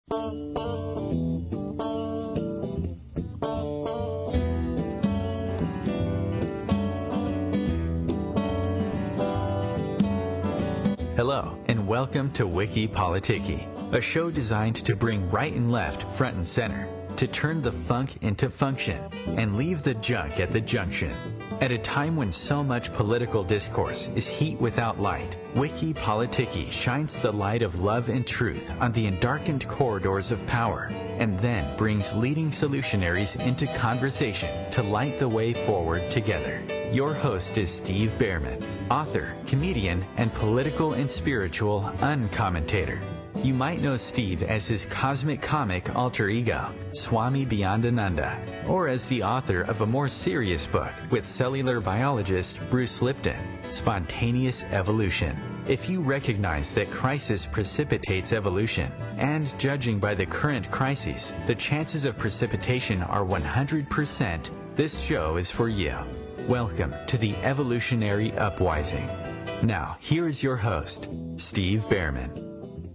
Hello, and welcome to Wiki Politiki, a show designed to bring right and left front and center, to turn the funk into function, and leave the junk at the junction. At a time when so much political discourse is heat without light, Wiki Politiki shines the light of love and truth on the endarkened corridors of power, and then brings leading solutionaries into conversation to light the way forward together. Your host is Steve Behrman, author, comedian, and political and spiritual uncommentator. You might know Steve as his cosmic comic alter ego, Swami Beyondananda, or as the author of a more serious book with cellular biologist Bruce Lipton, Spontaneous Evolution. If you recognize that crisis precipitates evolution, and judging by the current crises, the chances of precipitation are 100%, this show is for you. Welcome to the Evolutionary Upwising. Now, here is your host, Steve Behrman.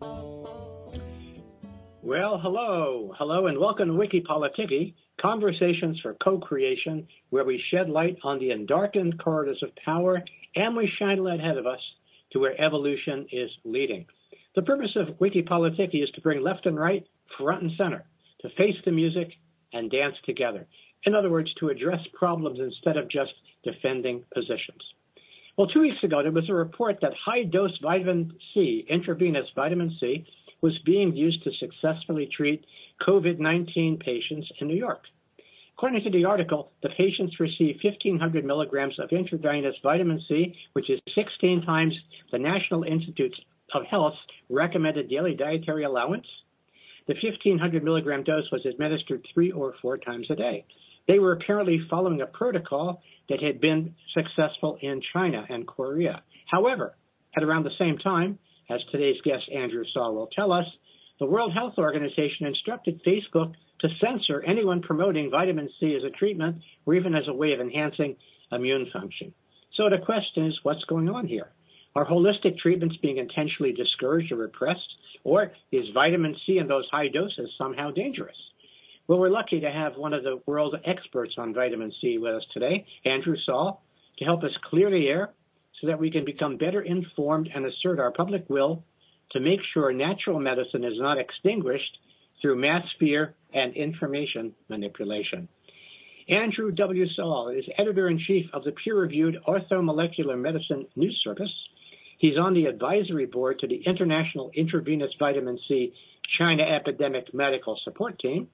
Well, hello, and welcome to Wiki Politiki, conversations for co-creation, where we shed light on the endarkened corridors of power, and we shine light ahead of us to where evolution is leading. The purpose of Wiki Politiki is to bring left and right, front and center, to face the music and dance together. In other words, to address problems instead of just defending positions. Well, 2 weeks ago, there was a report that high-dose vitamin C, intravenous vitamin C, was being used to successfully treat COVID-19 patients in New York. According to the article, the patients received 1,500 milligrams of intravenous vitamin C, which is 16 times the National Institutes of Health's recommended daily dietary allowance. The 1,500 milligram dose was administered 3 or 4 times a day. They were apparently following a protocol that had been successful in China and Korea. However, at around the same time, as today's guest Andrew Saul will tell us, the World Health Organization instructed Facebook to censor anyone promoting vitamin C as a treatment or even as a way of enhancing immune function. So the question is, what's going on here? Are holistic treatments being intentionally discouraged or repressed? Or is vitamin C in those high doses somehow dangerous? Well, we're lucky to have one of the world's experts on vitamin C with us today, Andrew Saul, to help us clear the air so that we can become better informed and assert our public will to make sure natural medicine is not extinguished through mass fear and information manipulation. Andrew W. Saul is editor-in-chief of the peer-reviewed Orthomolecular Medicine News Service. He's on the advisory board to the International Intravenous Vitamin C China Epidemic Medical Support Team.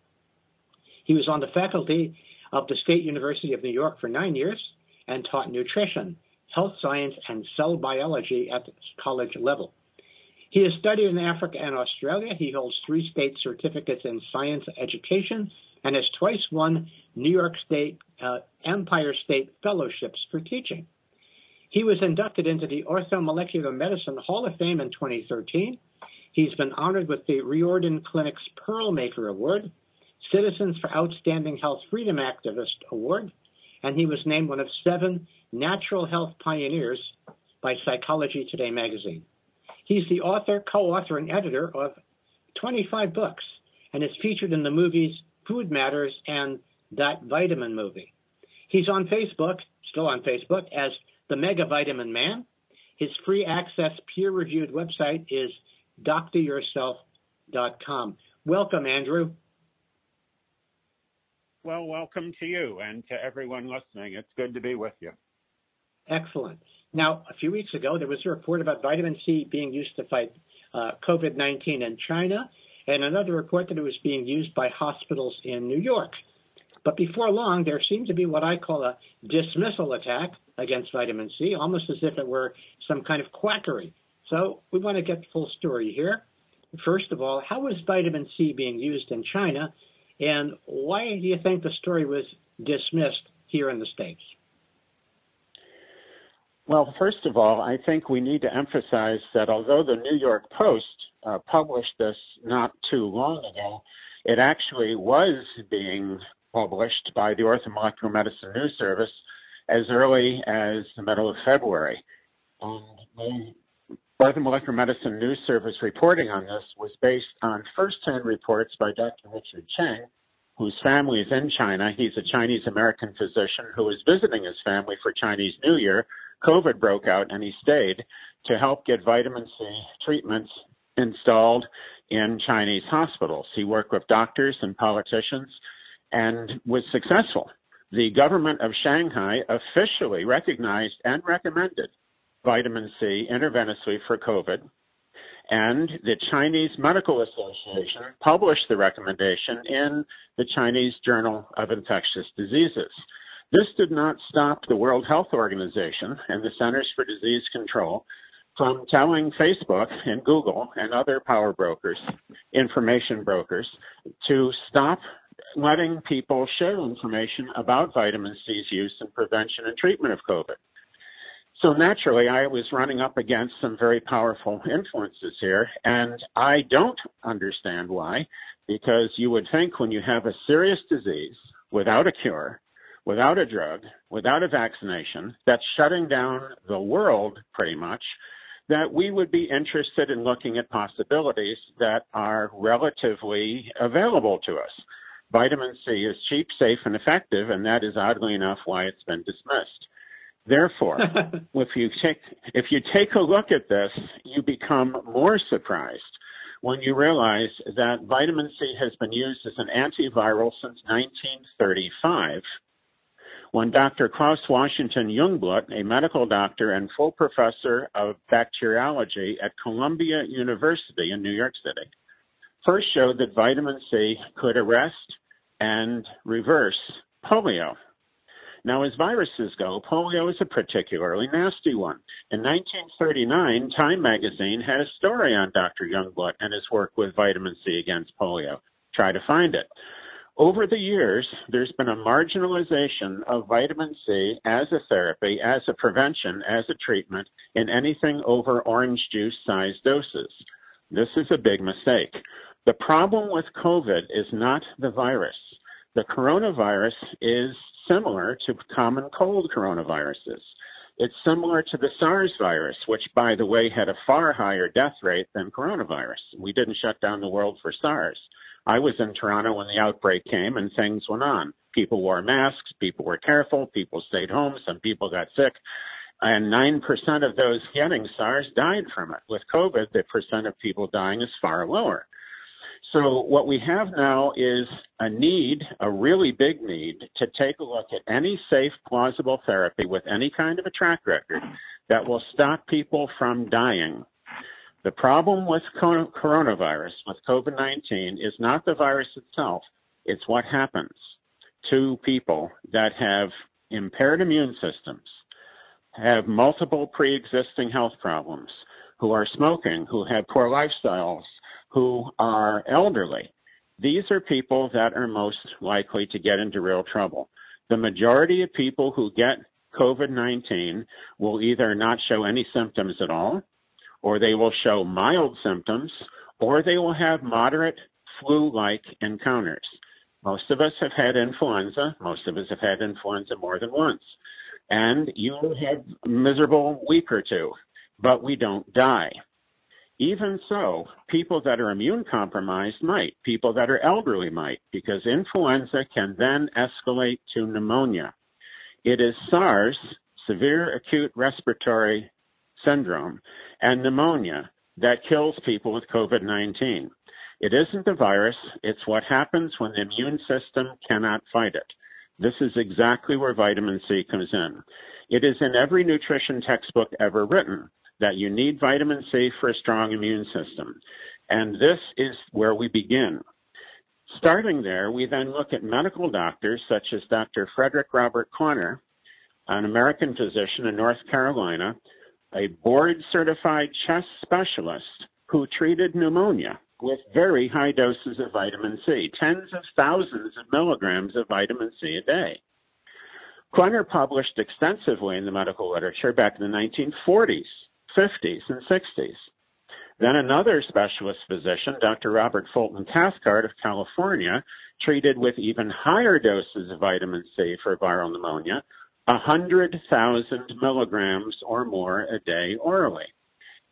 He was on the faculty of the State University of New York for 9 years and taught nutrition, health science, and cell biology at the college level. He has studied in Africa and Australia. He holds 3 state certificates in science education and has twice won New York State Empire State Fellowships for teaching. He was inducted into the Orthomolecular Medicine Hall of Fame in 2013. He's been honored with the Riordan Clinic's Pearl Maker Award, Citizens for Outstanding Health Freedom Activist Award, and he was named one of 7 natural health pioneers by Psychology Today magazine. He's the author, co-author, and editor of 25 books and is featured in the movies Food Matters and That Vitamin Movie. He's on Facebook, still on Facebook, as the Mega Vitamin Man. His free access peer-reviewed website is dryourself.com. Welcome, Andrew. Well, welcome to you and to everyone listening. It's good to be with you. Excellent. Now, a few weeks ago, there was a report about vitamin C being used to fight COVID-19 in China, and another report that it was being used by hospitals in New York. But before long, there seemed to be what I call a dismissal attack against vitamin C, almost as if it were some kind of quackery. So we want to get the full story here. First of all, how is vitamin C being used in China? And why do you think the story was dismissed here in the States? Well, first of all, I think we need to emphasize that although the New York Post published this not too long ago, it actually was being published by the Orthomolecular Medicine News Service as early as the middle of February. And they Or the Molecular Medicine News Service reporting on this was based on first-hand reports by Dr. Richard Cheng, whose family is in China. He's a Chinese-American physician who was visiting his family for Chinese New Year. COVID broke out, and he stayed to help get vitamin C treatments installed in Chinese hospitals. He worked with doctors and politicians and was successful. The government of Shanghai officially recognized and recommended vitamin C intravenously for COVID, and the Chinese Medical Association published the recommendation in the Chinese Journal of Infectious Diseases. This did not stop the World Health Organization and the Centers for Disease Control from telling Facebook and Google and other power brokers, information brokers, to stop letting people share information about vitamin C's use in prevention and treatment of COVID. So naturally, I was running up against some very powerful influences here, and I don't understand why, because you would think when you have a serious disease without a cure, without a drug, without a vaccination, that's shutting down the world pretty much, that we would be interested in looking at possibilities that are relatively available to us. Vitamin C is cheap, safe, and effective, and that is oddly enough why it's been dismissed. Therefore, if you take a look at this, you become more surprised when you realize that vitamin C has been used as an antiviral since 1935, when Dr. Klaus Washington Jungblut, a medical doctor and full professor of bacteriology at Columbia University in New York City, first showed that vitamin C could arrest and reverse polio. Now, as viruses go, polio is a particularly nasty one. In 1939, Time magazine had a story on Dr. Jungblut and his work with vitamin C against polio. Try to find it. Over the years, there's been a marginalization of vitamin C as a therapy, as a prevention, as a treatment in anything over orange juice-sized doses. This is a big mistake. The problem with COVID is not the virus. The coronavirus is similar to common cold coronaviruses. It's similar to the SARS virus, which, by the way, had a far higher death rate than coronavirus. We didn't shut down the world for SARS. I was in Toronto when the outbreak came, and things went on. People wore masks, people were careful, people stayed home, some people got sick, and 9% of those getting SARS died from it. With COVID, the percent of people dying is far lower. So what we have now is a need, a really big need, to take a look at any safe, plausible therapy with any kind of a track record that will stop people from dying. The problem with coronavirus, with COVID-19, is not the virus itself. It's what happens to people that have impaired immune systems, have multiple pre-existing health problems, who are smoking, who have poor lifestyles, who are elderly. These are people that are most likely to get into real trouble. The majority of people who get COVID-19 will either not show any symptoms at all, or they will show mild symptoms, or they will have moderate flu-like encounters. Most of us have had influenza. Most of us have had influenza more than once. And you will have a miserable week or two, but we don't die. Even so, people that are immune compromised might. People that are elderly might, because influenza can then escalate to pneumonia. It is SARS, severe acute respiratory syndrome, and pneumonia that kills people with COVID-19. It isn't the virus. It's what happens when the immune system cannot fight it. This is exactly where vitamin C comes in. It is in every nutrition textbook ever written that you need vitamin C for a strong immune system. And this is where we begin. Starting there, we then look at medical doctors such as Dr. Frederick Robert Corner, an American physician in North Carolina, a board-certified chest specialist who treated pneumonia with very high doses of vitamin C, tens of thousands of milligrams of vitamin C a day. Corner published extensively in the medical literature back in the 1940s, 50s, and 60s. Then another specialist physician, Dr. Robert Fulton Cathcart of California, treated with even higher doses of vitamin C for viral pneumonia, 100,000 milligrams or more a day orally.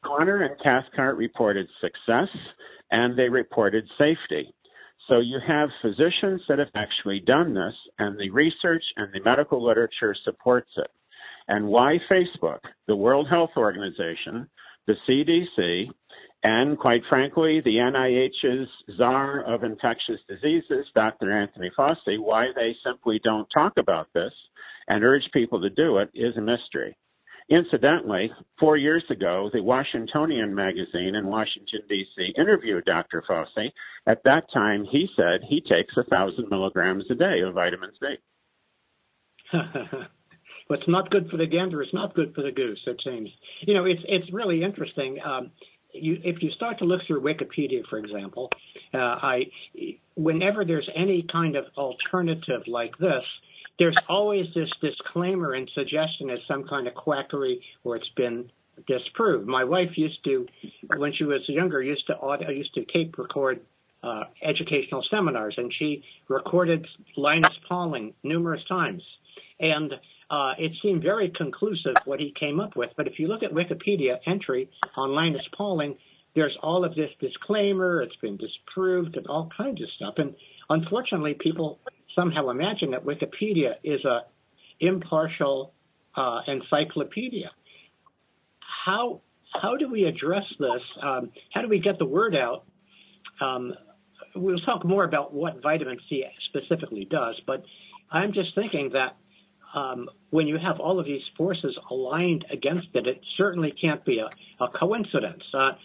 Quanter and Cathcart reported success, and they reported safety. So you have physicians that have actually done this, and the research and the medical literature supports it. And why Facebook, the World Health Organization, the CDC, and quite frankly, the NIH's czar of infectious diseases, Dr. Anthony Fauci, why they simply don't talk about this and urge people to do it is a mystery. Incidentally, 4 years ago, the Washingtonian magazine in Washington, D.C. interviewed Dr. Fauci. At that time, he said he takes 1,000 milligrams a day of vitamin C. What's not good for the gander is not good for the goose, it seems. You know, it's really interesting. If you start to look through Wikipedia, for example, whenever there's any kind of alternative like this, there's always this disclaimer and suggestion as some kind of quackery or it's been disproved. My wife used to, when she was younger, used to tape record educational seminars, and she recorded Linus Pauling numerous times. And it seemed very conclusive what he came up with. But if you look at Wikipedia entry on Linus Pauling, there's all of this disclaimer, it's been disproved, and all kinds of stuff. And unfortunately, people somehow imagine that Wikipedia is a impartial encyclopedia. How do we address this? How do we get the word out? We'll talk more about what vitamin C specifically does, but I'm just thinking that when you have all of these forces aligned against it, it certainly can't be a coincidence.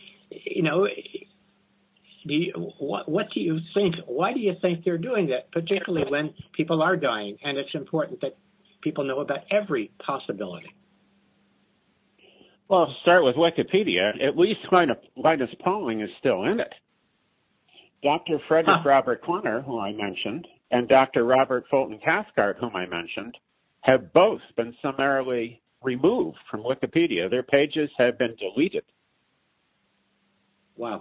What do you think? Why do you think they're doing that, particularly when people are dying? And it's important that people know about every possibility. Well, to start with Wikipedia, at least Linus Pauling is still in it. Dr. Frederick Robert Quanter, who I mentioned, and Dr. Robert Fulton Cathcart, whom I mentioned, have both been summarily removed from Wikipedia. Their pages have been deleted. Wow.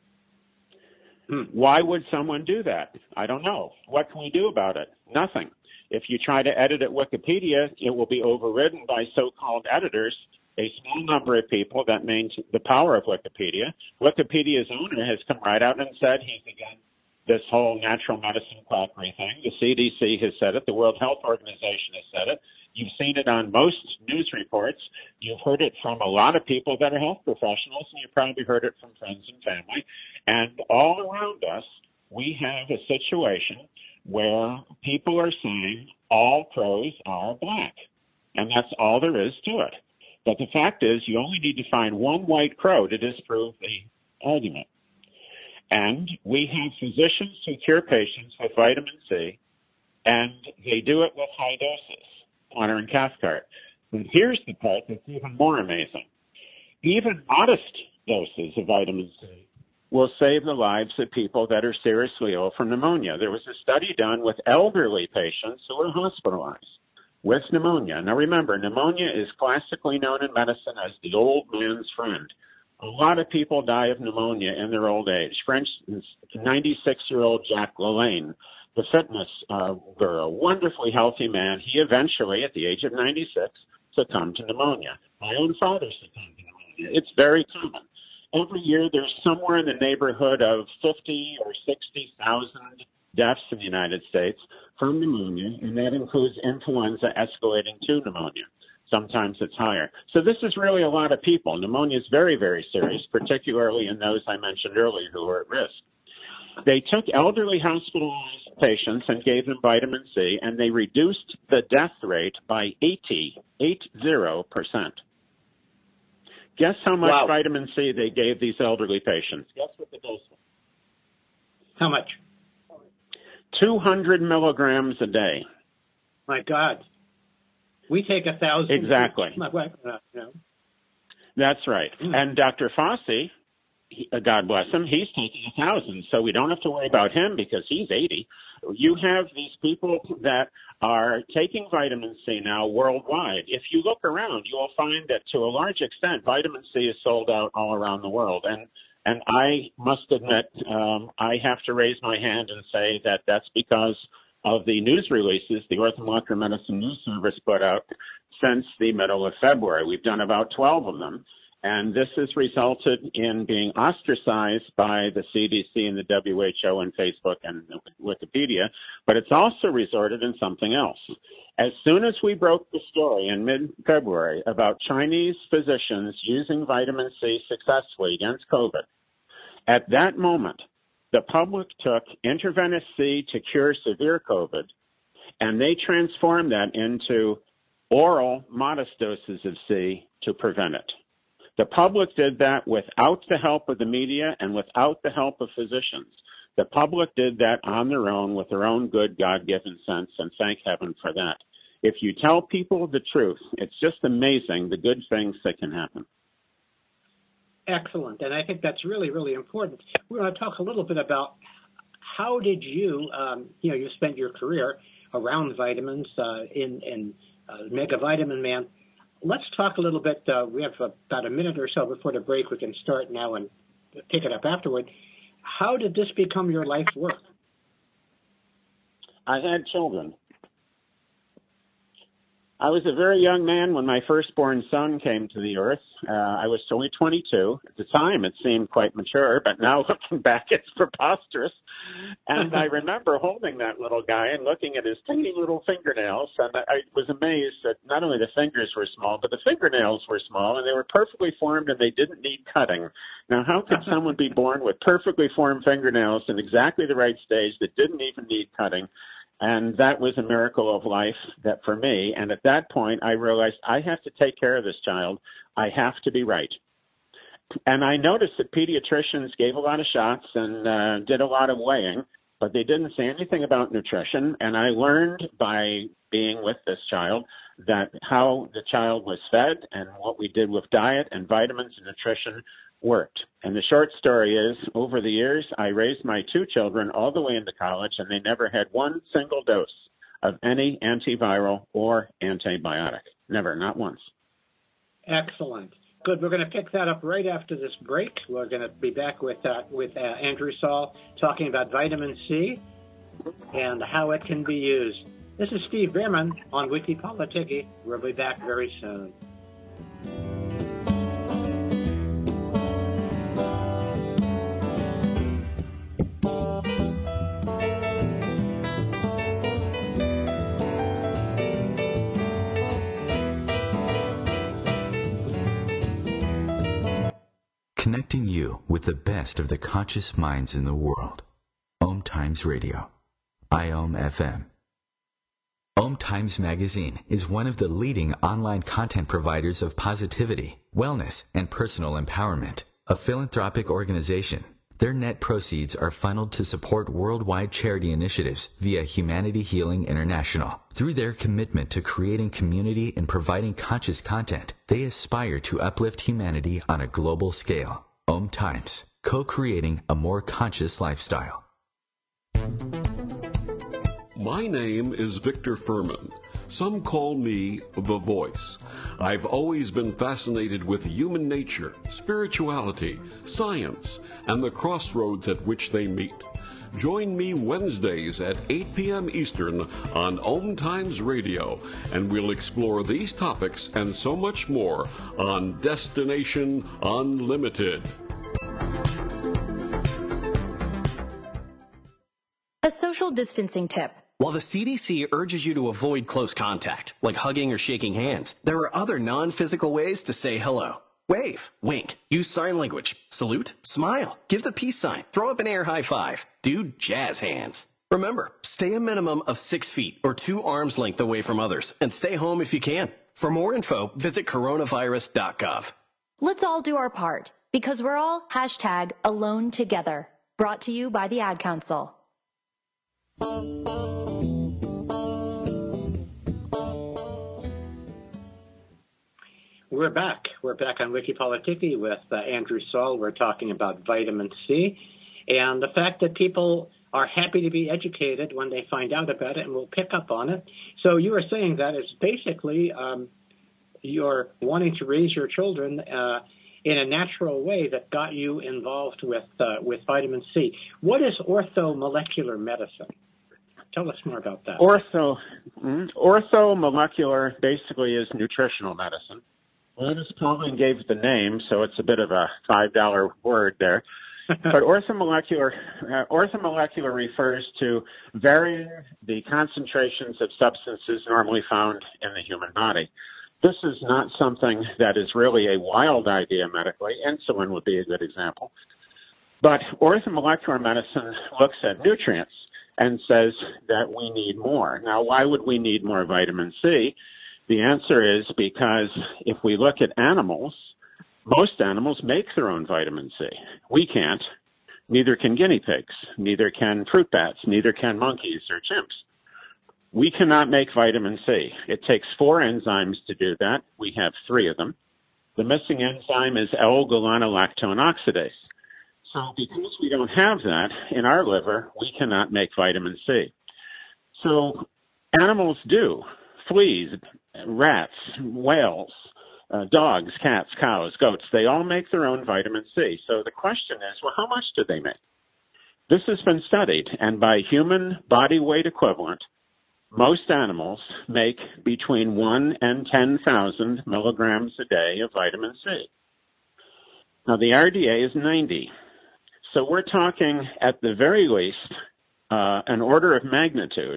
Why would someone do that? I don't know. What can we do about it? Nothing. If you try to edit at Wikipedia, it will be overridden by so-called editors, a small number of people that maintain the power of Wikipedia. Wikipedia's owner has come right out and said he's against this whole natural medicine quackery thing. The CDC has said it. The World Health Organization has said it. You've seen it on most news reports. You've heard it from a lot of people that are health professionals, and you probably heard it from friends and family. And all around us, we have a situation where people are saying all crows are black. And that's all there is to it. But the fact is, you only need to find one white crow to disprove the argument. And we have physicians who cure patients with vitamin C, and they do it with high doses, Quanter and Cathcart. And here's the part that's even more amazing. Even modest doses of vitamin C will save the lives of people that are seriously ill from pneumonia. There was a study done with elderly patients who were hospitalized with pneumonia. Now remember, pneumonia is classically known in medicine as the old man's friend. A lot of people die of pneumonia in their old age. For instance, 96-year-old Jack LaLanne, the fitness guru, wonderfully healthy man, he eventually, at the age of 96, succumbed to pneumonia. My own father succumbed to pneumonia. It's very common. Every year there's somewhere in the neighborhood of 50 or 60,000 deaths in the United States from pneumonia, and that includes influenza escalating to pneumonia. Sometimes it's higher. So this is really a lot of people. Pneumonia is very, very serious, particularly in those I mentioned earlier who are at risk. They took elderly hospitalized patients and gave them vitamin C, and they reduced the death rate by 80%. Guess how much vitamin C they gave these elderly patients? Guess what the dose was? How much? 200 milligrams a day. My God. We take 1,000. Exactly. My wife, That's right. And Dr. Fauci, God bless him, he's taking 1,000. So we don't have to worry about him because he's 80. You have these people that are taking vitamin C now worldwide. If you look around, you will find that to a large extent, vitamin C is sold out all around the world. And I must admit, I have to raise my hand and say that that's because of the news releases the Orthomolecular Medicine News Service put out since the middle of February. We've done about 12 of them. And this has resulted in being ostracized by the CDC and the WHO and Facebook and Wikipedia, but it's also resulted in something else. As soon as we broke the story in mid-February about Chinese physicians using vitamin C successfully against COVID, at that moment, the public took intravenous C to cure severe COVID, and they transformed that into oral modest doses of C to prevent it. The public did that without the help of the media and without the help of physicians. The public did that on their own with their own good God-given sense, and thank heaven for that. If you tell people the truth, it's just amazing the good things that can happen. Excellent, and I think that's really, really important. We're going to talk a little bit about how did you, you spent your career around vitamins in Mega Vitamin Man. Let's talk a little bit. We have about a minute or so before the break. We can start now and pick it up afterward. How did this become your life's work? I had children. I was a very young man when my firstborn son came to the earth. I was only 22. At the time, it seemed quite mature, but now looking back, it's preposterous. And I remember holding that little guy and looking at his tiny little fingernails, and I was amazed that not only the fingers were small, but the fingernails were small, and they were perfectly formed, and they didn't need cutting. Now, how could someone be born with perfectly formed fingernails in exactly the right stage that didn't even need cutting? And that was a miracle of life that for me. And at that point, I realized I have to take care of this child. I have to be right. And I noticed that pediatricians gave a lot of shots and did a lot of weighing, but they didn't say anything about nutrition. And I learned by being with this child that how the child was fed and what we did with diet and vitamins and nutrition worked. And the short story is, over the years, I raised my two children all the way into college, and they never had one single dose of any antiviral or antibiotic. Never, not once. Excellent. Good. We're going to pick that up right after this break. We're going to be back with Andrew Saul talking about vitamin C and how it can be used. This is Steve Bierman on Wiki Politiki. We'll be back very soon. Connecting you with the best of the conscious minds in the world. Om Times Radio. IOM FM. Om Times Magazine is one of the leading online content providers of positivity, wellness, and personal empowerment. A philanthropic organization. Their net proceeds are funneled to support worldwide charity initiatives via Humanity Healing International. Through their commitment to creating community and providing conscious content, they aspire to uplift humanity on a global scale. Om Times, co-creating a more conscious lifestyle. My name is Victor Furman. Some call me The Voice. I've always been fascinated with human nature, spirituality, science, and the crossroads at which they meet. Join me Wednesdays at 8 p.m. Eastern on Om Times Radio, and we'll explore these topics and so much more on Destination Unlimited. A social distancing tip. While the CDC urges you to avoid close contact, like hugging or shaking hands, there are other non-physical ways to say hello. Wave, wink, use sign language, salute, smile, give the peace sign, throw up an air high five, do jazz hands. Remember, stay a minimum of 6 feet or 2 arms length away from others, and stay home if you can. For more info, visit coronavirus.gov. Let's all do our part, because we're all #AloneTogether. Brought to you by the Ad Council. We're back. We're back on Wiki Politiki with Andrew Saul. We're talking about vitamin C and the fact that people are happy to be educated when they find out about it, and will pick up on it. So you were saying that it's basically you're wanting to raise your children in a natural way that got you involved with vitamin C. What is orthomolecular medicine? Tell us more about that. Orthomolecular basically is nutritional medicine. Linus Pauling gave the name, so it's a bit of a $5 word there. But orthomolecular refers to varying the concentrations of substances normally found in the human body. This is not something that is really a wild idea medically. Insulin would be a good example. But orthomolecular medicine looks at nutrients and says that we need more. Now, why would we need more vitamin C? The answer is because if we look at animals, most animals make their own vitamin C. We can't. Neither can guinea pigs. Neither can fruit bats. Neither can monkeys or chimps. We cannot make vitamin C. It takes 4 enzymes to do that. We have 3 of them. The missing enzyme is L-guanolactone oxidase. So because we don't have that in our liver, we cannot make vitamin C. So animals do. Fleas, rats, whales, dogs, cats, cows, goats, they all make their own vitamin C. So the question is, well, how much do they make? This has been studied, and by human body weight equivalent, most animals make between 1 and 10,000 milligrams a day of vitamin C. Now, the RDA is 90. So we're talking, at the very least, an order of magnitude,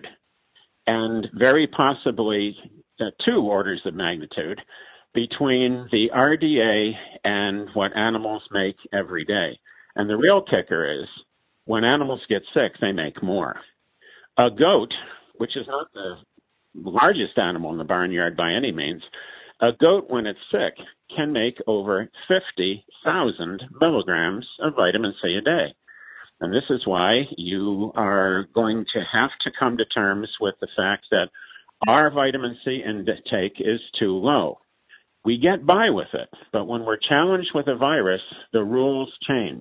and very possibly 2 orders of magnitude between the RDA and what animals make every day. And the real kicker is, when animals get sick, they make more. A goat, which is not the largest animal in the barnyard by any means, a goat, when it's sick, can make over 50,000 milligrams of vitamin C a day. And this is why you are going to have to come to terms with the fact that our vitamin C intake is too low. We get by with it, but when we're challenged with a virus, the rules change.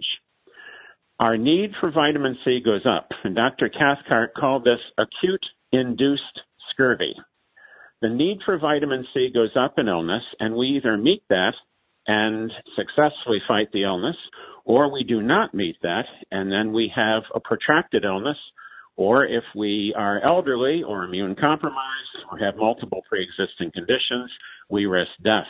Our need for vitamin C goes up, and Dr. Cathcart called this acute induced scurvy. The need for vitamin C goes up in illness, and we either meet that and successfully fight the illness, or we do not meet that, and then we have a protracted illness, or if we are elderly or immune compromised or have multiple pre-existing conditions, we risk death.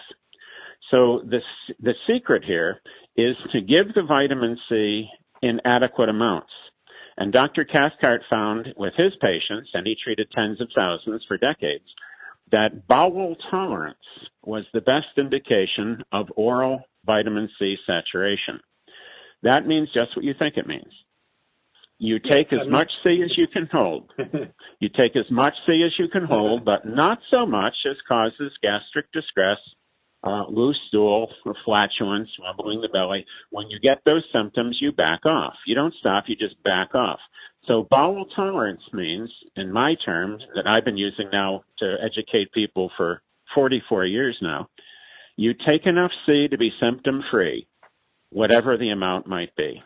So the secret here is to give the vitamin C in adequate amounts. And Dr. Cathcart found with his patients, and he treated tens of thousands for decades, that bowel tolerance was the best indication of oral vitamin C saturation. That means just what you think it means. You take as much C as you can hold. You take as much C as you can hold, but not so much as causes gastric distress, loose stool, or flatulence, rumbling the belly. When you get those symptoms, you back off. You don't stop, you just back off. So bowel tolerance means, in my terms, that I've been using now to educate people for 44 years now, you take enough C to be symptom-free, whatever the amount might be.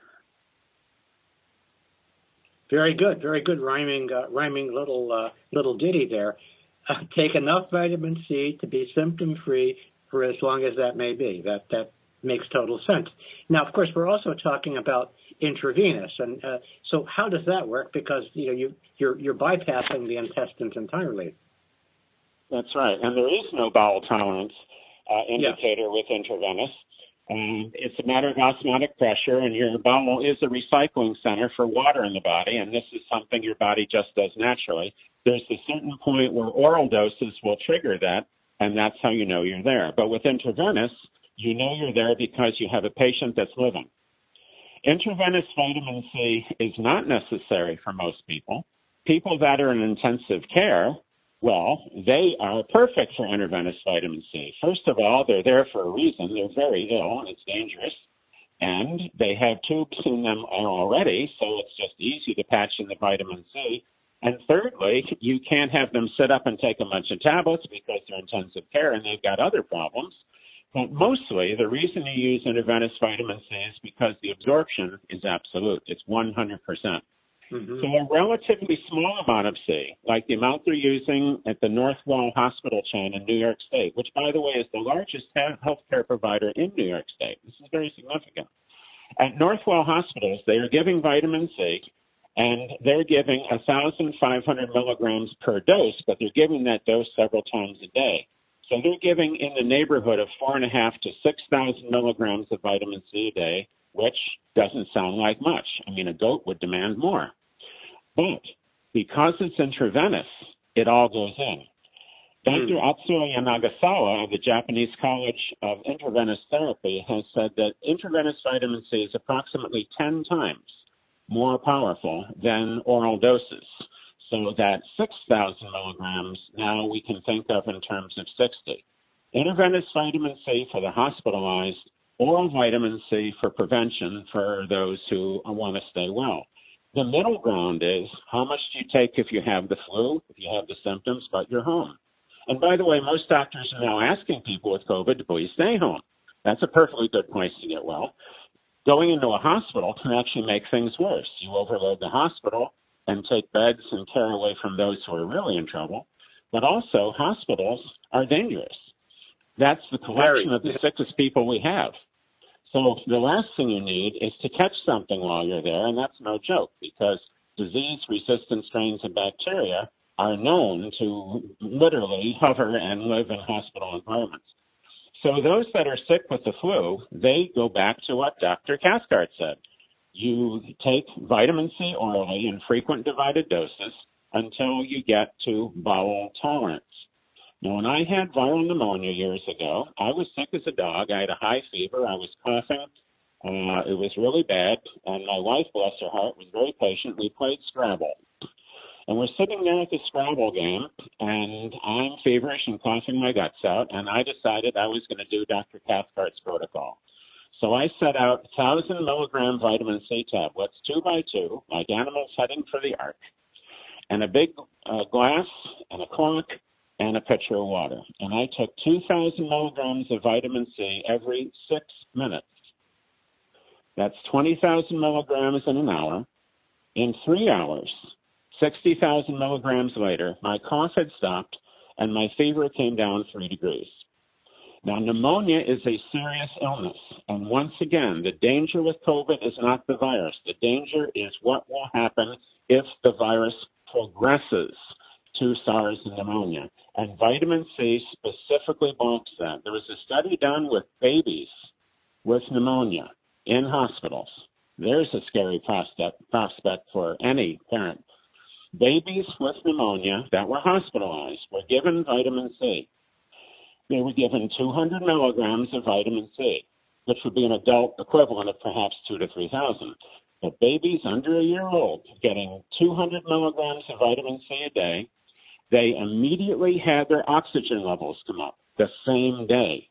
Very good rhyming little ditty there. Take enough vitamin C to be symptom-free for as long as that may be. That makes total sense. Now, of course, we're also talking about intravenous, and so how does that work? Because you're bypassing the intestines entirely. That's right, and there is no bowel tolerance indicator with intravenous. It's a matter of osmotic pressure, and your bowel is a recycling center for water in the body, and this is something your body just does naturally. There's a certain point where oral doses will trigger that, and that's how you know you're there. But with intravenous, you know you're there because you have a patient that's living. Intravenous vitamin C is not necessary for most people. People that are in intensive care, well, they are perfect for intravenous vitamin C. First of all, they're there for a reason. They're very ill, and it's dangerous. And they have tubes in them already, so it's just easy to patch in the vitamin C. And thirdly, you can't have them sit up and take a bunch of tablets because they're intensive care and they've got other problems. But mostly, the reason you use intravenous vitamin C is because the absorption is absolute. It's 100%. Mm-hmm. So a relatively small amount of C, like the amount they're using at the Northwell Hospital chain in New York State, which, by the way, is the largest healthcare provider in New York State. This is very significant. At Northwell Hospitals, they are giving vitamin C, and they're giving 1,500 milligrams per dose, but they're giving that dose several times a day. So they're giving in the neighborhood of 4,500 to 6,000 milligrams of vitamin C a day, which doesn't sound like much. I mean, a goat would demand more. But because it's intravenous, it all goes in. Dr. Atsuya Nagasawa of the Japanese College of Intravenous Therapy has said that intravenous vitamin C is approximately 10 times more powerful than oral doses. So that 6,000 milligrams now we can think of in terms of 60. Intravenous vitamin C for the hospitalized, oral vitamin C for prevention for those who want to stay well. The middle ground is how much do you take if you have the flu, if you have the symptoms, but you're home? And by the way, most doctors are now asking people with COVID to please stay home. That's a perfectly good place to get well. Going into a hospital can actually make things worse. You overload the hospital and take beds and care away from those who are really in trouble. But also, hospitals are dangerous. That's the collection of the sickest people we have. So the last thing you need is to catch something while you're there, and that's no joke, because disease-resistant strains of bacteria are known to literally hover and live in hospital environments. So those that are sick with the flu, they go back to what Dr. Cathcart said. You take vitamin C orally in frequent divided doses until you get to bowel tolerance. Now, when I had viral pneumonia years ago, I was sick as a dog. I had a high fever. I was coughing. It was really bad. And my wife, bless her heart, was very patient. We played Scrabble. And we're sitting there at the Scrabble game, and I'm feverish and coughing my guts out, and I decided I was going to do Dr. Cathcart's protocol. So I set out 1,000 milligram vitamin C tablets, 2 by 2, like animals heading for the ark, and a big glass and a clock and a pitcher of water. And I took 2,000 milligrams of vitamin C every 6 minutes. That's 20,000 milligrams in an hour. In 3 hours, 60,000 milligrams later, my cough had stopped and my fever came down 3 degrees. Now, pneumonia is a serious illness. And once again, the danger with COVID is not the virus. The danger is what will happen if the virus progresses to SARS and pneumonia. And vitamin C specifically blocks that. There was a study done with babies with pneumonia in hospitals. There's a scary prospect for any parent. Babies with pneumonia that were hospitalized were given vitamin C. They were given 200 milligrams of vitamin C, which would be an adult equivalent of perhaps 2,000 to 3,000. But babies under a year old getting 200 milligrams of vitamin C a day, they immediately had their oxygen levels come up the same day.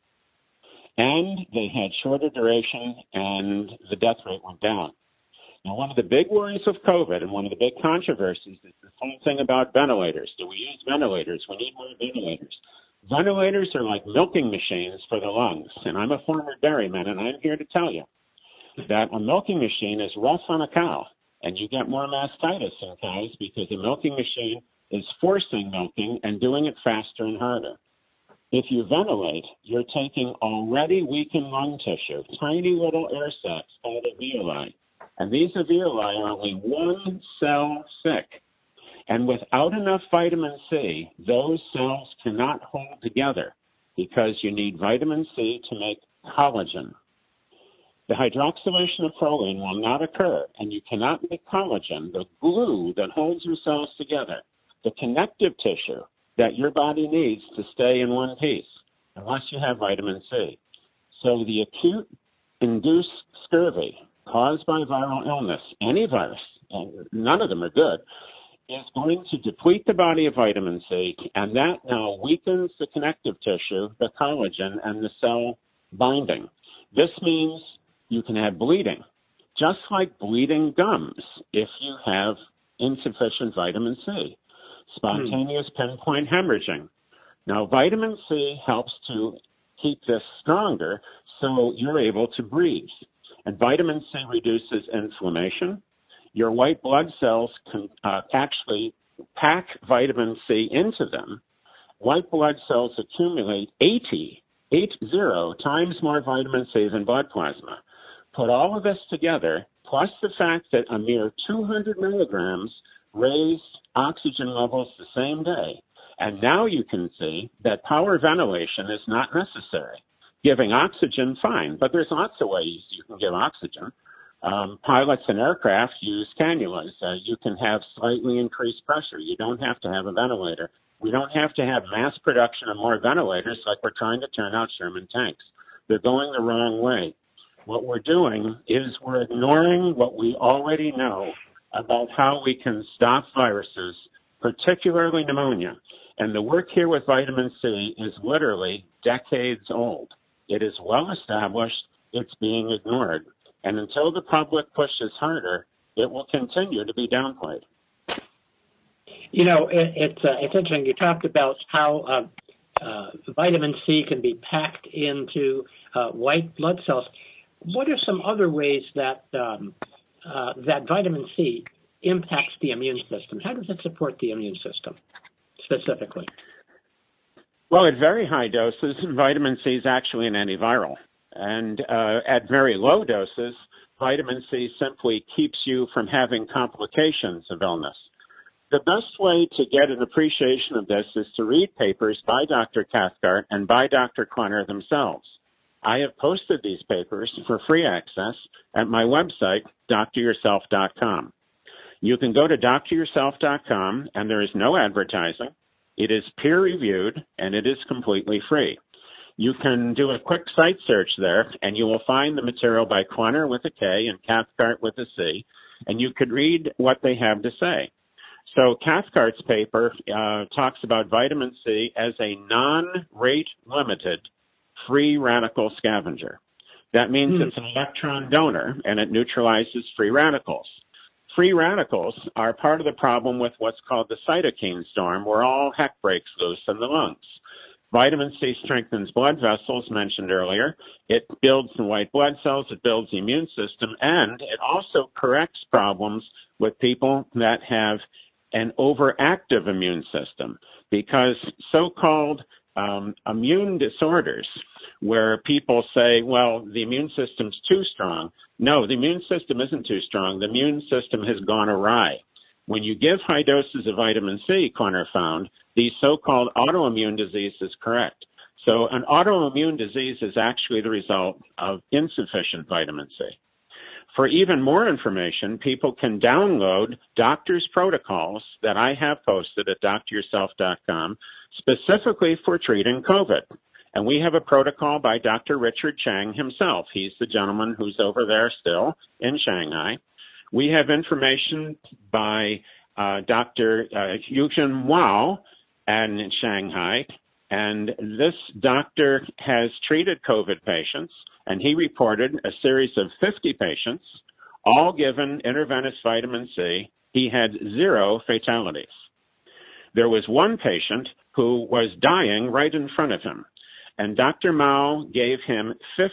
And they had shorter duration, and the death rate went down. Now, one of the big worries of COVID and one of the big controversies is this whole thing about ventilators. Do we use ventilators? We need more ventilators. Ventilators are like milking machines for the lungs. And I'm a former dairyman, and I'm here to tell you that a milking machine is rough on a cow, and you get more mastitis in cows because a milking machine is forcing milking and doing it faster and harder. If you ventilate, you're taking already weakened lung tissue, tiny little air sacs called alveoli. And these alveoli are only one cell thick. And without enough vitamin C, those cells cannot hold together because you need vitamin C to make collagen. The hydroxylation of proline will not occur, and you cannot make collagen, the glue that holds your cells together, the connective tissue that your body needs to stay in one piece, unless you have vitamin C. So the acute induced scurvy caused by viral illness, any virus, and none of them are good, is going to deplete the body of vitamin C, and that now weakens the connective tissue, the collagen, and the cell binding. This means you can have bleeding, just like bleeding gums if you have insufficient vitamin C. Spontaneous pinpoint hemorrhaging. Now, vitamin C helps to keep this stronger so you're able to breathe. And vitamin C reduces inflammation. Your white blood cells can actually pack vitamin C into them. White blood cells accumulate 80 times more vitamin C than blood plasma. Put all of this together, plus the fact that a mere 200 milligrams raised oxygen levels the same day, And now you can see that power ventilation is not necessary. Giving oxygen, fine, but there's lots of ways you can give oxygen. Pilots in aircraft use cannulas. You can have slightly increased pressure. You don't have to have a ventilator. We don't have to have mass production of more ventilators like we're trying to turn out Sherman tanks. They're going the wrong way. What we're doing is we're ignoring what we already know about how we can stop viruses, particularly pneumonia. And the work here with vitamin C is literally decades old. It is well established. It's being ignored. And until the public pushes harder, it will continue to be downplayed. You know, it's interesting. You talked about how vitamin C can be packed into white blood cells. What are some other ways that that vitamin C impacts the immune system? How does it support the immune system specifically? Well, at very high doses, vitamin C is actually an antiviral. And at very low doses, vitamin C simply keeps you from having complications of illness. The best way to get an appreciation of this is to read papers by Dr. Cathcart and by Dr. Klenner themselves. I have posted these papers for free access at my website, dryourself.com. You can go to dryourself.com, and there is no advertising. It is peer-reviewed, and it is completely free. You can do a quick site search there, and you will find the material by Klenner with a K and Cathcart with a C, and you could read what they have to say. So Cathcart's paper talks about vitamin C as a non-rate-limited free radical scavenger. That means it's an electron donor, and it neutralizes free radicals. Free radicals are part of the problem with what's called the cytokine storm, where all heck breaks loose in the lungs. Vitamin C strengthens blood vessels, mentioned earlier. It builds the white blood cells. It builds the immune system. And it also corrects problems with people that have an overactive immune system, because so-called immune disorders, where people say, well, the immune system's too strong. No, the immune system isn't too strong. The immune system has gone awry. When you give high doses of vitamin C, Klenner found, these so-called autoimmune diseases correct. So an autoimmune disease is actually the result of insufficient vitamin C. For even more information, people can download doctors' protocols that I have posted at dryourself.com specifically for treating COVID. And we have a protocol by Dr. Richard Chang himself. He's the gentleman who's over there still in Shanghai. We have information by Dr. Yujin Wao in Shanghai. And this doctor has treated COVID patients, and he reported a series of 50 patients, all given intravenous vitamin C. He had 0 fatalities. There was one patient who was dying right in front of him, and Dr. Mao gave him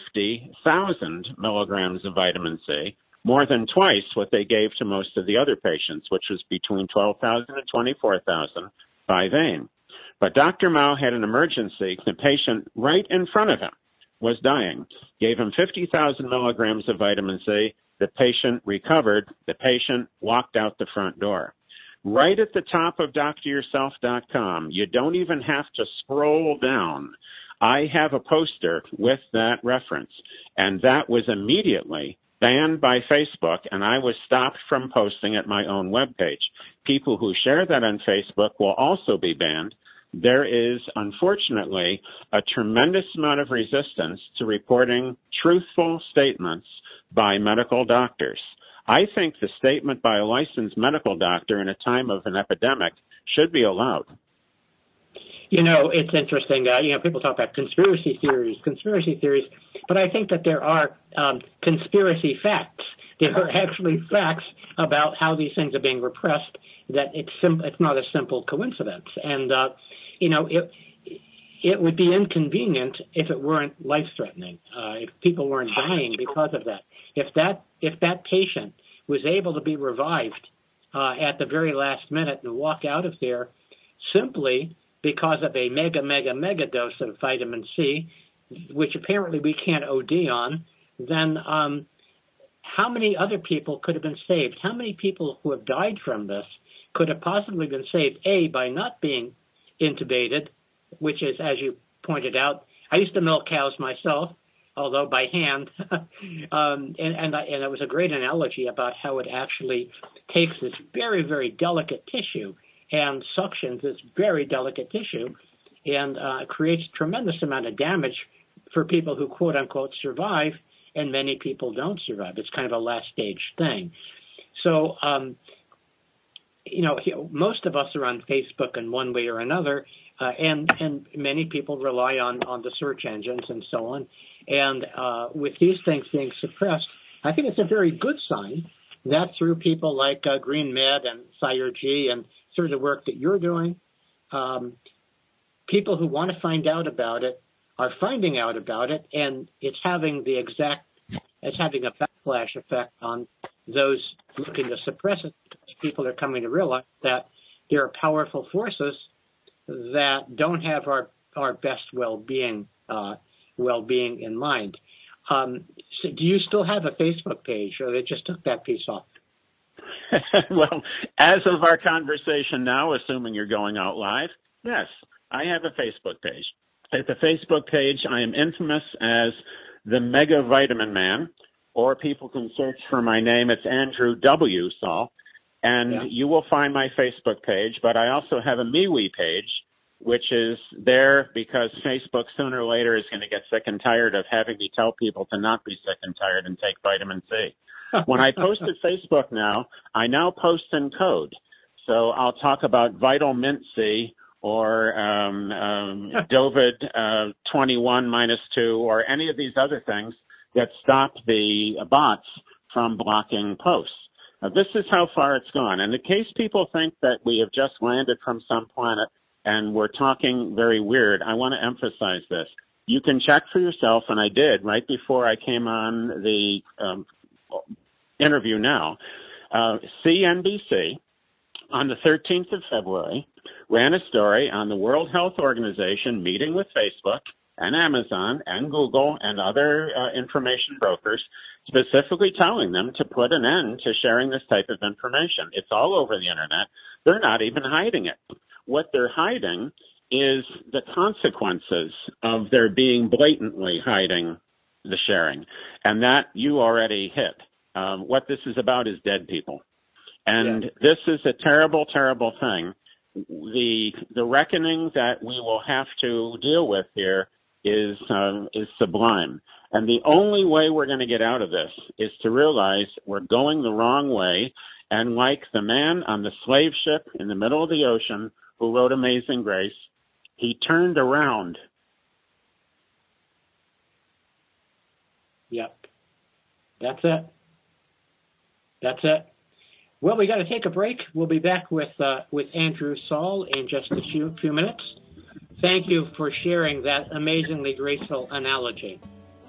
50,000 milligrams of vitamin C, more than twice what they gave to most of the other patients, which was between 12,000 and 24,000 by vein. But Dr. Mao had an emergency. The patient right in front of him was dying. Gave him 50,000 milligrams of vitamin C. The patient recovered. The patient walked out the front door. Right at the top of dryourself.com, you don't even have to scroll down. I have a poster with that reference, and that was immediately banned by Facebook, and I was stopped from posting at my own webpage. People who share that on Facebook will also be banned. There is, unfortunately, a tremendous amount of resistance to reporting truthful statements by medical doctors. I think the statement by a licensed medical doctor in a time of an epidemic should be allowed. You know, it's interesting. People talk about conspiracy theories, but I think that there are conspiracy facts. There are actually facts about how these things are being repressed, that it's not a simple coincidence. And, it would be inconvenient if it weren't life-threatening, if people weren't dying because of that. If that patient was able to be revived at the very last minute and walk out of there simply because of a mega dose of vitamin C, which apparently we can't OD on, then how many other people could have been saved? How many people who have died from this could have possibly been saved, A, by not being intubated, which is, as you pointed out, I used to milk cows myself, although by hand, and it was a great analogy about how it actually takes this very, very delicate tissue and suctions this very delicate tissue and creates a tremendous amount of damage for people who, quote unquote, survive, and many people don't survive. It's kind of a last stage thing. So, most of us are on Facebook in one way or another, and many people rely on the search engines and so on. And with these things being suppressed, I think it's a very good sign that through people like Green Med and Sire G and sort of the work that you're doing, people who want to find out about it are finding out about it, and it's having a backlash effect on those looking to suppress it, because people are coming to realize that there are powerful forces that don't have our best well-being in mind. So do you still have a Facebook page, or they just took that piece off? Well, as of our conversation now, assuming you're going out live, yes, I have a Facebook page. At the Facebook page, I am infamous as the Mega Vitamin Man, or people can search for my name. It's Andrew W. Saul, and you will find my Facebook page. But I also have a MeWe page, which is there because Facebook sooner or later is going to get sick and tired of having me tell people to not be sick and tired and take vitamin C. When I post to Facebook now, I now post in code. So I'll talk about Vital Mint C or Dovid 21-2 or any of these other things that stop the bots from blocking posts. Now, this is how far it's gone. And in case people think that we have just landed from some planet and we're talking very weird, I want to emphasize this. You can check for yourself, and I did right before I came on the interview now. CNBC on the 13th of February ran a story on the World Health Organization meeting with Facebook and Amazon and Google and other information brokers, specifically telling them to put an end to sharing this type of information. It's all over the internet. They're not even hiding it. What they're hiding is the consequences of their being blatantly hiding the sharing. And that you already hit. What this is about is dead people. And this is a terrible, terrible thing. The reckoning that we will have to deal with here is sublime. And the only way we're going to get out of this is to realize we're going the wrong way. And like the man on the slave ship in the middle of the ocean who wrote Amazing Grace, he turned around. Yep. That's it. Well, we got to take a break. We'll be back with Andrew Saul in just a few minutes. Thank you for sharing that amazingly graceful analogy.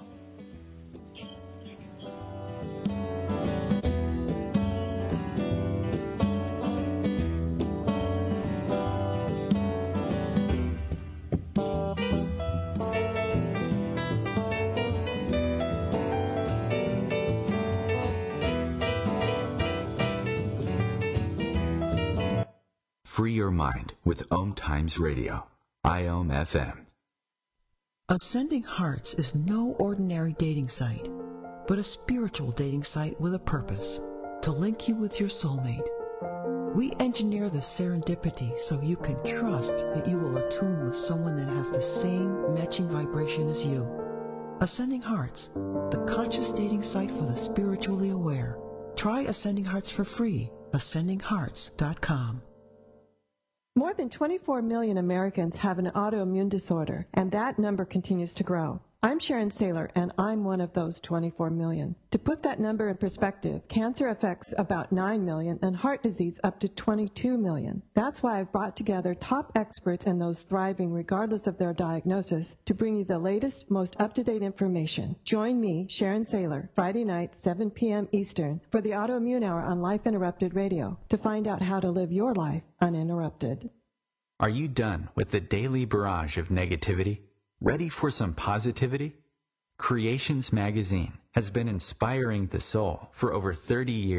Free your mind with Om Times Radio, IOM FM. Ascending Hearts is no ordinary dating site, but a spiritual dating site with a purpose, to link you with your soulmate. We engineer the serendipity so you can trust that you will attune with someone that has the same matching vibration as you. Ascending Hearts, the conscious dating site for the spiritually aware. Try Ascending Hearts for free, ascendinghearts.com. More than 24 million Americans have an autoimmune disorder, and that number continues to grow. I'm Sharon Saylor, and I'm one of those 24 million. To put that number in perspective, cancer affects about 9 million and heart disease up to 22 million. That's why I've brought together top experts and those thriving regardless of their diagnosis to bring you the latest, most up-to-date information. Join me, Sharon Saylor, Friday night, 7 p.m. Eastern, for the Autoimmune Hour on Life Interrupted Radio to find out how to live your life uninterrupted. Are you done with the daily barrage of negativity? Ready for some positivity? Creations Magazine has been inspiring the soul for over 30 years.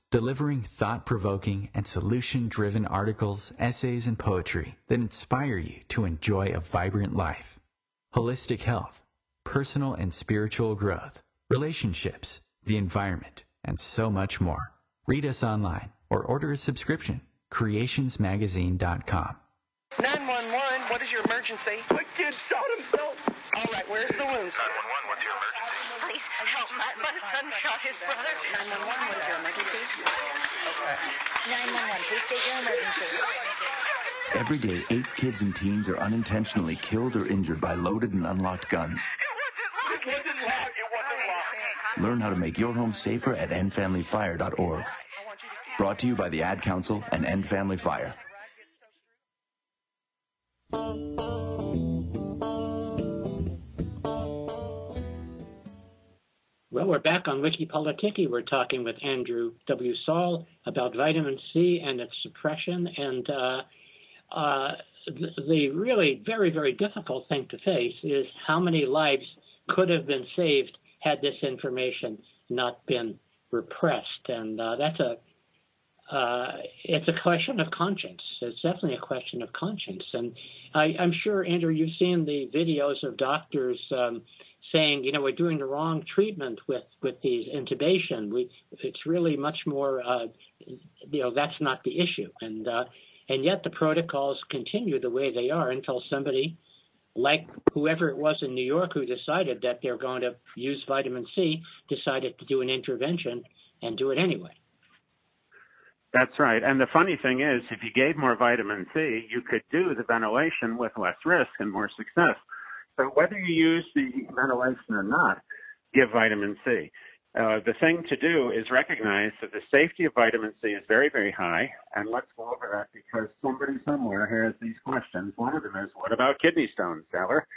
delivering thought-provoking and solution-driven articles, essays, and poetry that inspire you to enjoy a vibrant life. Holistic health, personal and spiritual growth, relationships, the environment, and so much more. Read us online or order a subscription. creationsmagazine.com. 911, what is your emergency? My kid shot himself. All right, where's the wounds? 911, what's your emergency? Please help. My son shot his brother. 911, what is your emergency? Okay. 911, please state your emergency. Every day, 8 kids and teens are unintentionally killed or injured by loaded and unlocked guns. It wasn't locked. Learn how to make your home safer at endfamilyfire.org. Brought to you by the Ad Council and End Family Fire. Well, we're back on Wiki Politiki. We're talking with Andrew W. Saul about vitamin C and its suppression. And the really very, very difficult thing to face is how many lives could have been saved had this information not been repressed. And it's a question of conscience. It's definitely a question of conscience. And I'm sure, Andrew, you've seen the videos of doctors saying, we're doing the wrong treatment with these intubation. It's really much more, that's not the issue. And yet the protocols continue the way they are until somebody, like whoever it was in New York who decided that they're going to use vitamin C, decided to do an intervention and do it anyway. That's right. And the funny thing is, if you gave more vitamin C, you could do the ventilation with less risk and more success. So whether you use the ventilation or not, give vitamin C. The thing to do is recognize that the safety of vitamin C is very, very high. And let's go over that because somebody somewhere has these questions. One of them is, what about kidney stones, Sailor?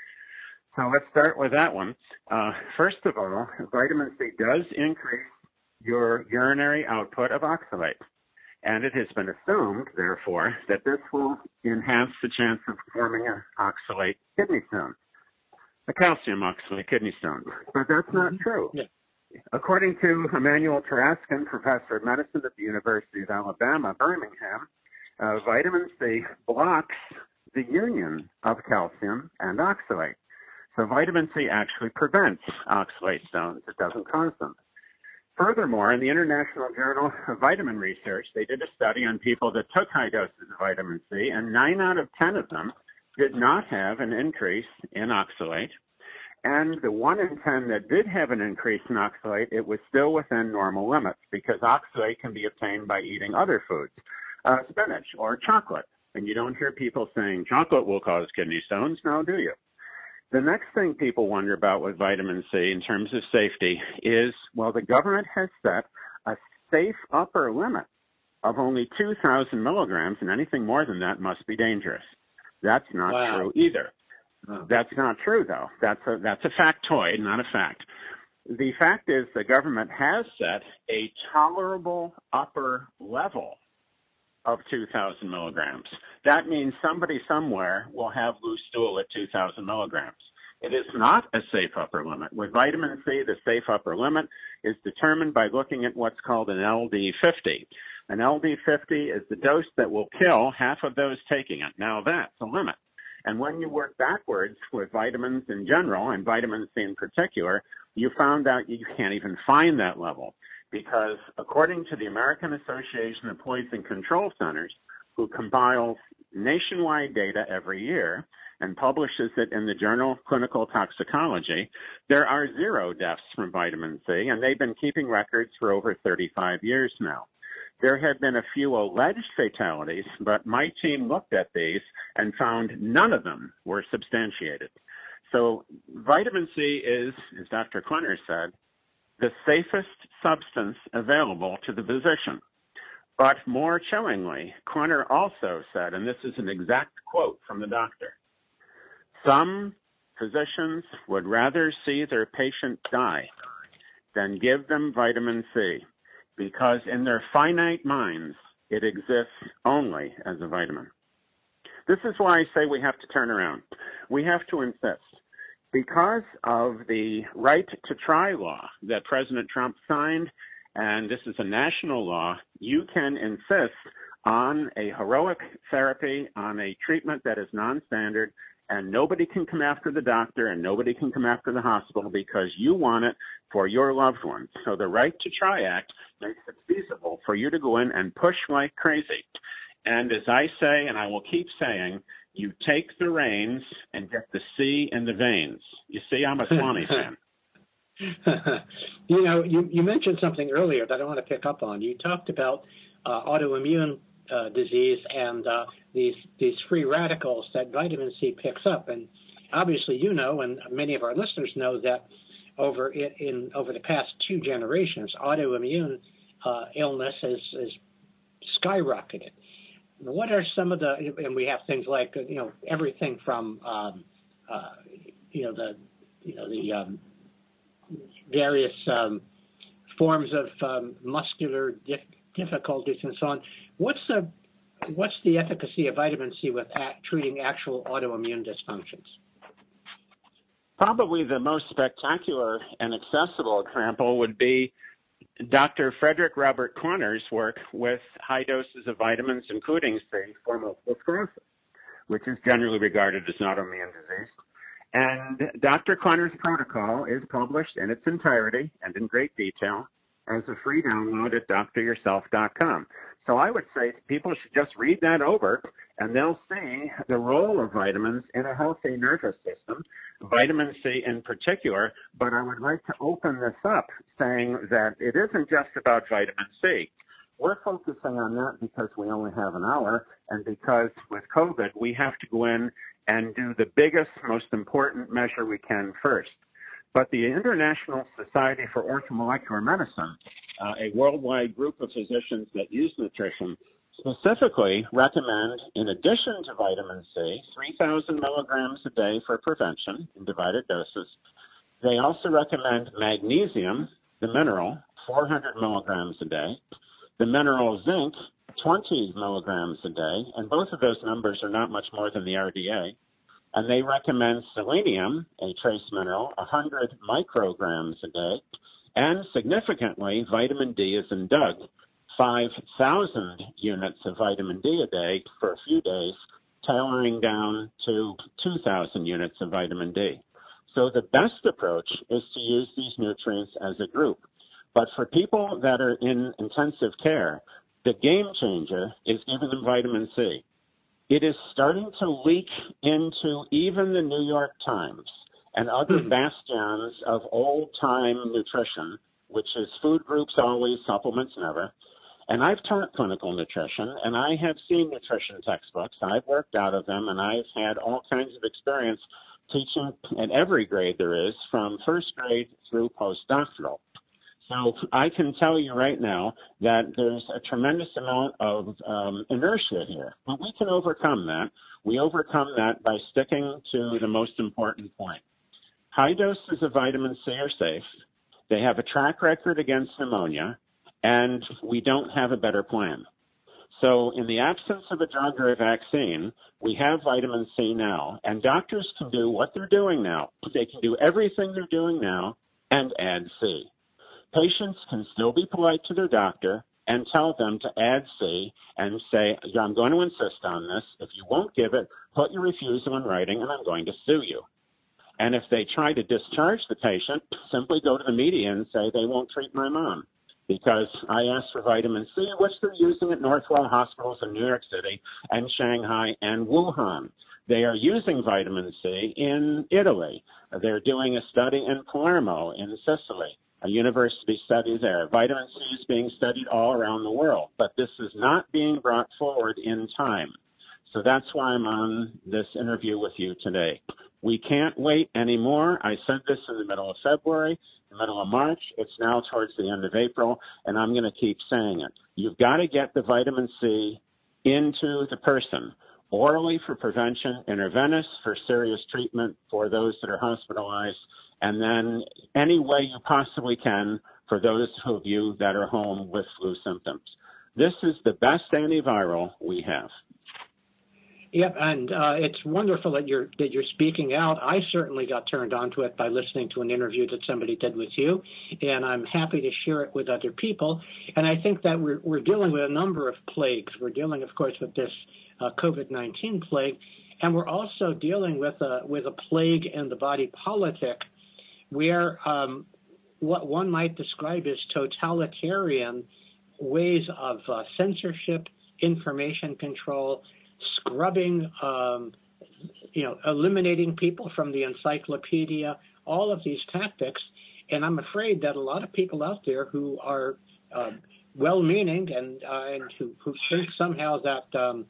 So let's start with that one. First of all, vitamin C does increase your urinary output of oxalate. And it has been assumed, therefore, that this will enhance the chance of forming an oxalate kidney stone, a calcium oxalate kidney stone. But that's not true. Yeah. According to Emmanuel Taraskin, professor of medicine at the University of Alabama, Birmingham, vitamin C blocks the union of calcium and oxalate. So vitamin C actually prevents oxalate stones. It doesn't cause them. Furthermore, in the International Journal of Vitamin Research, they did a study on people that took high doses of vitamin C, and 9 out of 10 of them did not have an increase in oxalate. And the 1 in 10 that did have an increase in oxalate, it was still within normal limits because oxalate can be obtained by eating other foods, spinach or chocolate. And you don't hear people saying chocolate will cause kidney stones, now do you? The next thing people wonder about with vitamin C in terms of safety is, well, the government has set a safe upper limit of only 2,000 milligrams, and anything more than that must be dangerous. That's not true either. That's not true, though. That's a factoid, not a fact. The fact is the government has set a tolerable upper level of 2,000 milligrams. That means somebody somewhere will have loose stool at 2,000 milligrams. It is not a safe upper limit. With vitamin C, the safe upper limit is determined by looking at what's called an LD50. An LD50 is the dose that will kill half of those taking it. Now that's a limit. And when you work backwards with vitamins in general, and vitamin C in particular, you found out you can't even find that level. Because according to the American Association of Poison Control Centers, who compiles nationwide data every year and publishes it in the journal Clinical Toxicology, there are 0 deaths from vitamin C, and they've been keeping records for over 35 years now. There have been a few alleged fatalities, but my team looked at these and found none of them were substantiated. So vitamin C is, as Dr. Quinter said, the safest substance available to the physician. But more chillingly, Quinter also said, and this is an exact quote from the doctor, some physicians would rather see their patient die than give them vitamin C, because in their finite minds, it exists only as a vitamin. This is why I say we have to turn around. We have to insist. Because of the right to try law that President Trump signed and this is a national law, you can insist on a heroic therapy, on a treatment that is non-standard, and nobody can come after the doctor and nobody can come after the hospital because you want it for your loved ones. So the Right to Try Act makes it feasible for you to go in and push like crazy. And as I say, and I will keep saying, you take the reins and get the C in the veins. You see, I'm a Swanee fan. You mentioned something earlier that I want to pick up on. You talked about autoimmune disease and these free radicals that vitamin C picks up. And obviously, you know, and many of our listeners know that over the past 2 generations, autoimmune illness has skyrocketed. What are some of and we have things like, everything from, the various forms of muscular difficulties and so on. What's the efficacy of vitamin C with treating actual autoimmune dysfunctions? Probably the most spectacular and accessible example would be Dr. Frederick Robert Corner's work with high doses of vitamins, including C, for multiple sclerosis, which is generally regarded as an autoimmune disease. And Dr. Corner's protocol is published in its entirety and in great detail as a free download at dryourself.com. So I would say people should just read that over, and they'll see the role of vitamins in a healthy nervous system, vitamin C in particular. But I would like to open this up saying that it isn't just about vitamin C. We're focusing on that because we only have an hour, and because with COVID, we have to go in and do the biggest, most important measure we can first. But the International Society for Orthomolecular Medicine, a worldwide group of physicians that use nutrition, specifically recommend, in addition to vitamin C, 3,000 milligrams a day for prevention in divided doses. They also recommend magnesium, the mineral, 400 milligrams a day, the mineral zinc, 20 milligrams a day, and both of those numbers are not much more than the RDA. And they recommend selenium, a trace mineral, 100 micrograms a day, and significantly, vitamin D as in Doug, 5,000 units of vitamin D a day for a few days, tailoring down to 2,000 units of vitamin D. So the best approach is to use these nutrients as a group. But for people that are in intensive care, the game changer is giving them vitamin C. It is starting to leak into even the New York Times and other bastions of old-time nutrition, which is food groups always, supplements never. And I've taught clinical nutrition, and I have seen nutrition textbooks. I've worked out of them, and I've had all kinds of experience teaching at every grade there is, from first grade through postdoctoral. So I can tell you right now that there's a tremendous amount of inertia here, but we can overcome that. We overcome that by sticking to the most important point. High doses of vitamin C are safe. They have a track record against pneumonia, and we don't have a better plan. So in the absence of a drug or a vaccine, we have vitamin C now, and doctors can do what they're doing now. They can do everything they're doing now and add C. Patients can still be polite to their doctor and tell them to add C and say, I'm going to insist on this. If you won't give it, put your refusal in writing and I'm going to sue you. And if they try to discharge the patient, simply go to the media and say they won't treat my mom because I asked for vitamin C, which they're using at Northwell hospitals in New York City and Shanghai and Wuhan. They are using vitamin C in Italy. They're doing a study in Palermo in Sicily, a university study there. Vitamin C is being studied all around the world, but this is not being brought forward in time. So that's why I'm on this interview with you today. We can't wait anymore. I said this in the middle of February, the middle of March. It's now towards the end of April, and I'm going to keep saying it. You've got to get the vitamin C into the person, orally for prevention, intravenous for serious treatment for those that are hospitalized, and then any way you possibly can for those of you that are home with flu symptoms. This is the best antiviral we have. Yep, and it's wonderful that you're speaking out. I certainly got turned on to it by listening to an interview that somebody did with you, and I'm happy to share it with other people. And I think that we're dealing with a number of plagues. We're dealing, of course, with this COVID-19 plague, and we're also dealing with a plague in the body politic, where what one might describe as totalitarian ways of censorship, information control, scrubbing, eliminating people from the encyclopedia, all of these tactics. And I'm afraid that a lot of people out there who are well-meaning and who think somehow that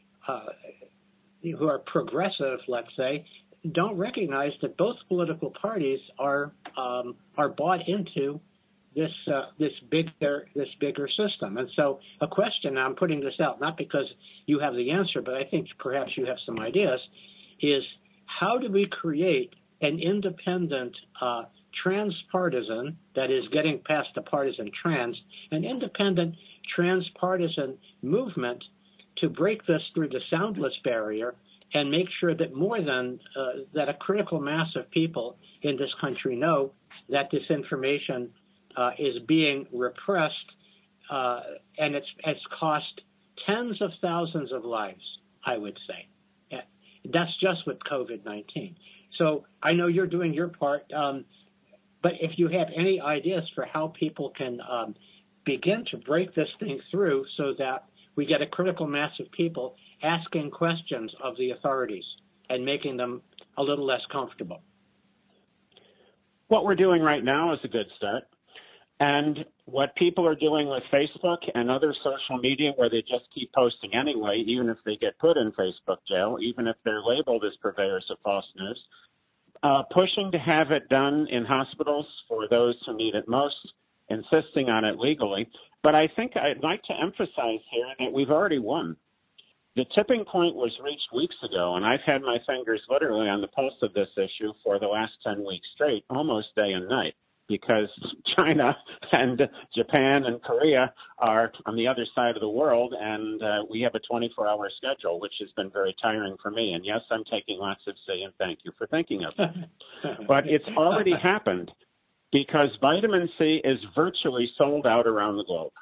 who are progressive, let's say, don't recognize that both political parties are bought into this bigger system. And so a question, I'm putting this out not because you have the answer, but I think perhaps you have some ideas, is how do we create an independent transpartisan, that is getting past the partisan trans, an independent transpartisan movement to break this through the soundless barrier and make sure that more than that a critical mass of people in this country know that this information is being repressed, and it's cost tens of thousands of lives, I would say. That's just with COVID-19. So I know you're doing your part, but if you have any ideas for how people can begin to break this thing through so that we get a critical mass of people asking questions of the authorities and making them a little less comfortable. What we're doing right now is a good start. And what people are doing with Facebook and other social media where they just keep posting anyway, even if they get put in Facebook jail, even if they're labeled as purveyors of false news, pushing to have it done in hospitals for those who need it most, insisting on it legally. But I think I'd like to emphasize here that we've already won. The tipping point was reached weeks ago, and I've had my fingers literally on the pulse of this issue for the last 10 weeks straight, almost day and night, because China and Japan and Korea are on the other side of the world, and we have a 24-hour schedule, which has been very tiring for me. And yes, I'm taking lots of C, and thank you for thinking of it. But it's already happened because vitamin C is virtually sold out around the globe.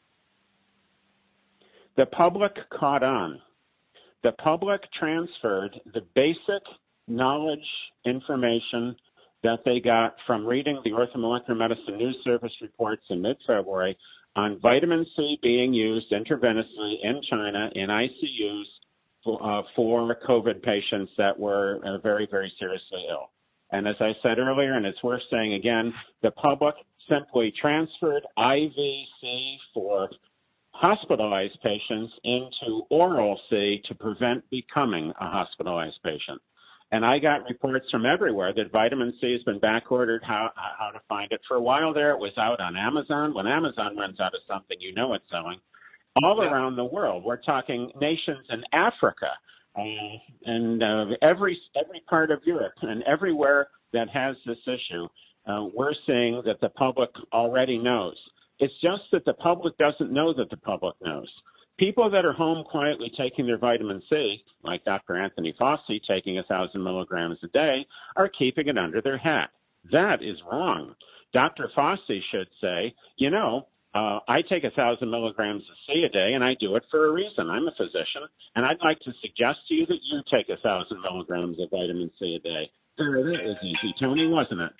The public caught on. The public transferred the basic knowledge information that they got from reading the Orthomolecular Medicine News Service reports in mid-February on vitamin C being used intravenously in China in ICUs for COVID patients that were very, very seriously ill. And as I said earlier, and it's worth saying again, the public simply transferred IV-C for hospitalized patients into oral C to prevent becoming a hospitalized patient. And I got reports from everywhere that vitamin C has been back-ordered, how to find it. For a while there, it was out on Amazon. When Amazon runs out of something, you know it's selling. All around the world. We're talking nations in Africa and every part of Europe and everywhere that has this issue. We're seeing that the public already knows. It's just that the public doesn't know that the public knows. People that are home quietly taking their vitamin C, like Dr. Anthony Fauci taking 1,000 milligrams a day, are keeping it under their hat. That is wrong. Dr. Fauci should say, I take 1,000 milligrams of C a day, and I do it for a reason. I'm a physician, and I'd like to suggest to you that you take 1,000 milligrams of vitamin C a day. There it is, easy, Tony, wasn't it?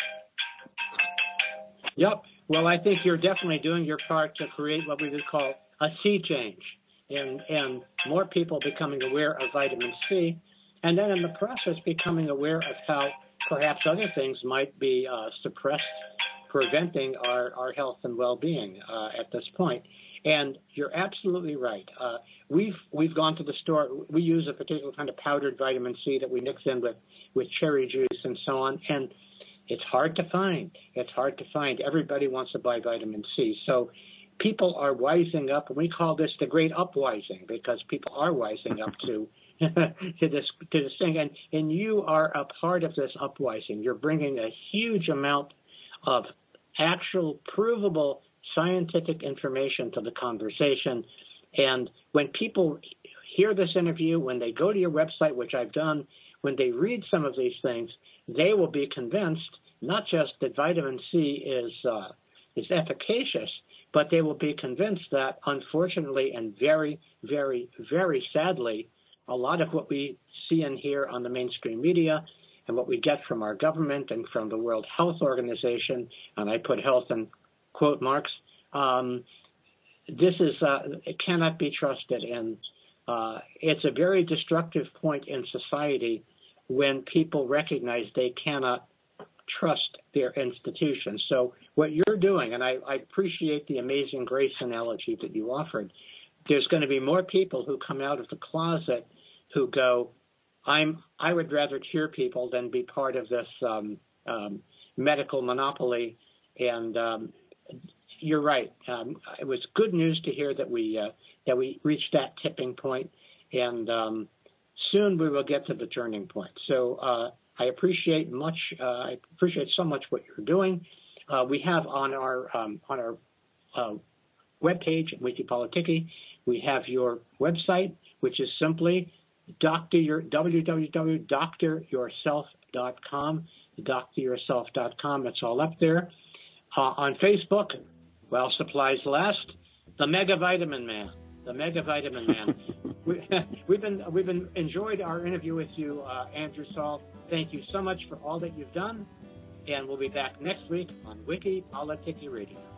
Yep. Well, I think you're definitely doing your part to create what we would call a sea change, and more people becoming aware of vitamin C, and then in the process becoming aware of how perhaps other things might be suppressed, preventing our health and well-being at this point. And you're absolutely right. We've gone to the store. We use a particular kind of powdered vitamin C that we mix in with cherry juice and so on, and it's hard to find. It's hard to find. Everybody wants to buy vitamin C. So people are wising up, and we call this the great upwising because people are wising up to this thing. And you are a part of this upwising. You're bringing a huge amount of actual provable scientific information to the conversation. And when people hear this interview, when they go to your website, which I've done, when they read some of these things, they will be convinced not just that vitamin C is efficacious, but they will be convinced that, unfortunately and very, very, very sadly, a lot of what we see and hear on the mainstream media and what we get from our government and from the World Health Organization, and I put health in quote marks, this is it cannot be trusted, and it's a very destructive point in society when people recognize they cannot trust their institutions. So what you're doing, and I appreciate the Amazing Grace analogy that you offered, there's going to be more people who come out of the closet who go, I would rather cure people than be part of this medical monopoly. And you're right. It was good news to hear that we reached that tipping point, and soon we will get to the turning point. So I appreciate so much what you're doing. We have on our webpage at Wikipolitiki, we have your website, which is simply www.dryourself.com. Doctoryourself.com. It's all up there. On Facebook, while supplies last, the Mega Vitamin Man. The Mega Vitamin Man. We've been enjoyed our interview with you, Andrew Salt. Thank you so much for all that you've done, and we'll be back next week on Wiki Politiki Radio.